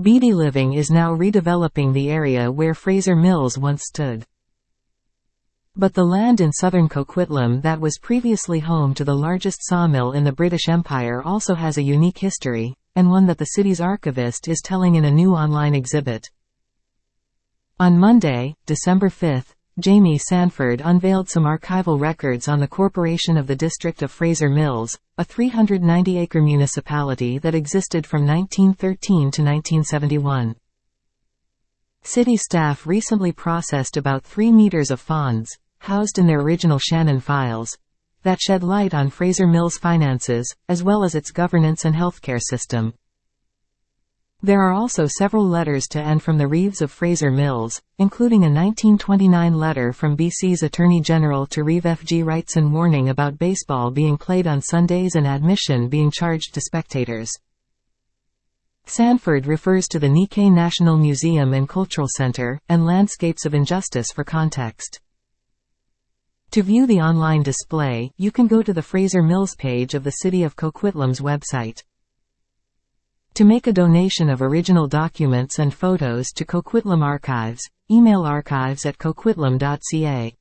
BD Living is now redeveloping the area where Fraser Mills once stood. But the land in southern Coquitlam that was previously home to the largest sawmill in the British Empire also has a unique history, and one that the city's archivist is telling in a new online exhibit. On Monday, December 5, Jamie Sanford unveiled some archival records on the Corporation of the District of Fraser Mills, a 390-acre municipality that existed from 1913 to 1971. City staff recently processed about 3 meters of fonds, housed in their original Shannon files, that shed light on Fraser Mills' finances, as well as its governance and healthcare system. There are also several letters to and from the Reeves of Fraser Mills, including a 1929 letter from BC's Attorney General to Reeve F.G. Wrightson warning about baseball being played on Sundays and admission being charged to spectators. Sanford refers to the Nikkei National Museum and Cultural Center, and Landscapes of Injustice for context. To view the online display, you can go to the Fraser Mills page of the City of Coquitlam's website. To make a donation of original documents and photos to Coquitlam Archives, email archives@coquitlam.ca.